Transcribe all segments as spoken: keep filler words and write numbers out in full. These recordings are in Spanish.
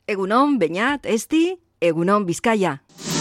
Egunon, Beñat, Esti, Egunon, Vizcaya.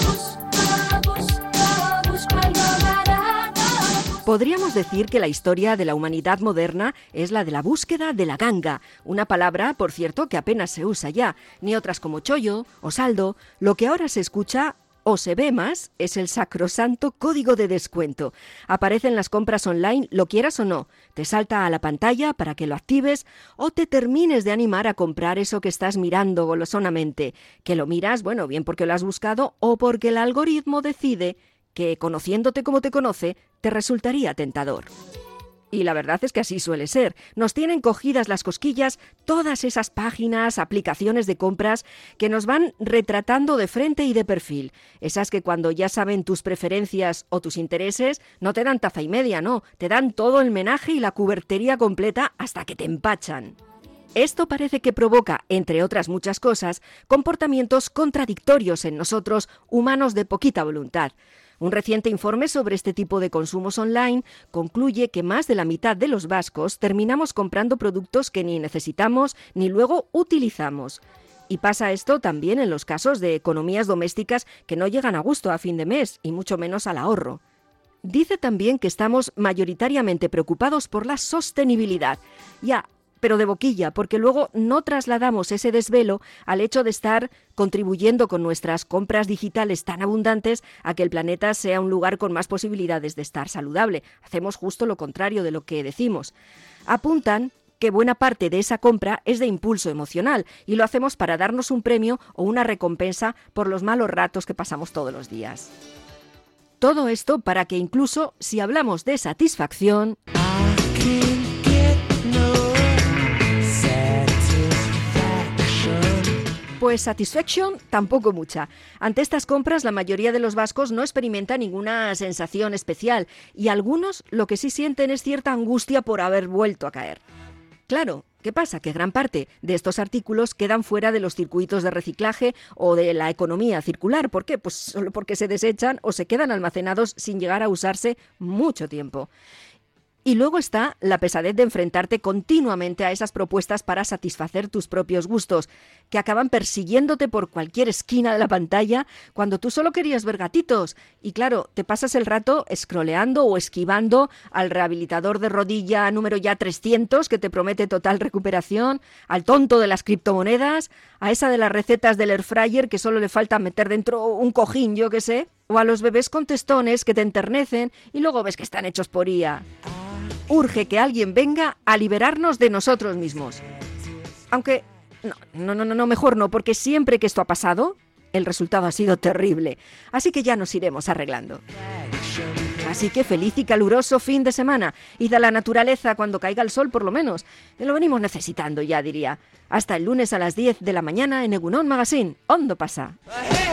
Podríamos decir que la historia de la humanidad moderna es la de la búsqueda de la ganga, una palabra, por cierto, que apenas se usa ya, ni otras como chollo o saldo. Lo que ahora se escucha o se ve más es el sacrosanto código de descuento. Aparece en las compras online, lo quieras o no. Te salta a la pantalla para que lo actives o te termines de animar a comprar eso que estás mirando golosonamente. Que lo miras, bueno, bien porque lo has buscado o porque el algoritmo decide que, conociéndote como te conoce, te resultaría tentador. Y la verdad es que así suele ser. Nos tienen cogidas las cosquillas todas esas páginas, aplicaciones de compras que nos van retratando de frente y de perfil. Esas que cuando ya saben tus preferencias o tus intereses, no te dan taza y media, no. Te dan todo el menaje y la cubertería completa hasta que te empachan. Esto parece que provoca, entre otras muchas cosas, comportamientos contradictorios en nosotros, humanos de poquita voluntad. Un reciente informe sobre este tipo de consumos online concluye que más de la mitad de los vascos terminamos comprando productos que ni necesitamos ni luego utilizamos. Y pasa esto también en los casos de economías domésticas que no llegan a gusto a fin de mes y mucho menos al ahorro. Dice también que estamos mayoritariamente preocupados por la sostenibilidad. Ya, pero de boquilla, porque luego no trasladamos ese desvelo al hecho de estar contribuyendo con nuestras compras digitales tan abundantes a que el planeta sea un lugar con más posibilidades de estar saludable. Hacemos justo lo contrario de lo que decimos. Apuntan que buena parte de esa compra es de impulso emocional y lo hacemos para darnos un premio o una recompensa por los malos ratos que pasamos todos los días. Todo esto para que incluso si hablamos de satisfacción, pues satisfaction tampoco mucha. Ante estas compras la mayoría de los vascos no experimenta ninguna sensación especial y algunos lo que sí sienten es cierta angustia por haber vuelto a caer. Claro, ¿qué pasa? Que gran parte de estos artículos quedan fuera de los circuitos de reciclaje o de la economía circular. ¿Por qué? Pues solo porque se desechan o se quedan almacenados sin llegar a usarse mucho tiempo. Y luego está la pesadez de enfrentarte continuamente a esas propuestas para satisfacer tus propios gustos, que acaban persiguiéndote por cualquier esquina de la pantalla cuando tú solo querías ver gatitos. Y claro, te pasas el rato scrolleando o esquivando al rehabilitador de rodilla número ya trescientos que te promete total recuperación, al tonto de las criptomonedas, a esa de las recetas del airfryer que solo le falta meter dentro un cojín, yo qué sé, o a los bebés con testones que te enternecen y luego ves que están hechos por I A. Urge que alguien venga a liberarnos de nosotros mismos. Aunque, no, no, no, no, mejor no, porque siempre que esto ha pasado, el resultado ha sido terrible. Así que ya nos iremos arreglando. Así que feliz y caluroso fin de semana. Id a la naturaleza cuando caiga el sol, por lo menos. Lo venimos necesitando ya, diría. Hasta el lunes a las diez de la mañana en Egunon Magazine. Ondo pasa.